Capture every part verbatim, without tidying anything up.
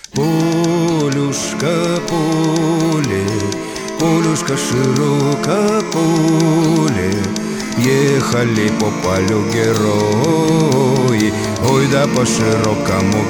Полюшка, поле, полюшка, широкое поле, ехали по полю герои, ой да по широкому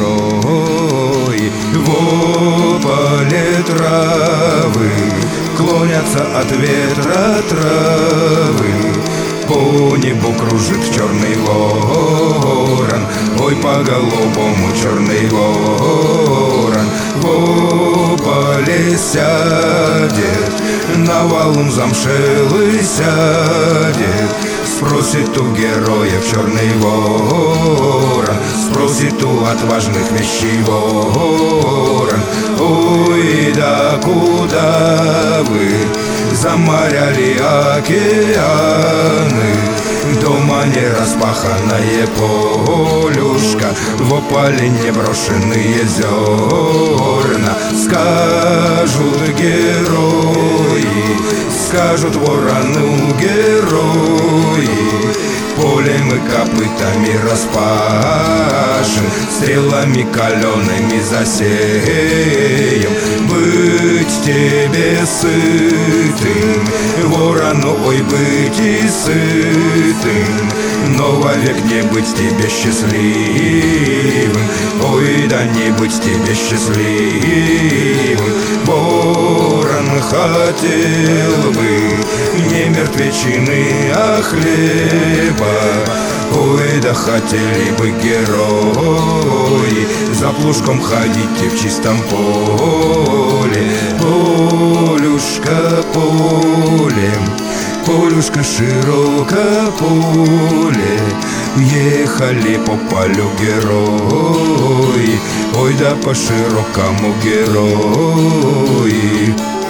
герои. Во поле травы клонятся от ветра травы, по небу кружит черный ворон, ой по голубому черный ворон. Во поле сядет, на валун замшелый сядет, спросит у героев черный ворон, спросит у отважных вещей ворон: ой, да куда вы, за моря ли океаны, дома не распаханное полюшка, во поле не брошенные зерна. Скажут герои, скажут ворону герои, поле мы копытами распашем, стрелами калеными засеем. Быть тебе сытым, ворону, ой, быть и сытым, но вовек не быть тебе счастливым, ой, да не быть тебе счастливым. Ворон хотел бы не мертвечины, а хлеба, ой, да хотели бы герои за плужком ходить и в чистом поле. Полюшка, поле, полюшка, широкое поле, ехали по полю герои, ой да по широкому герои.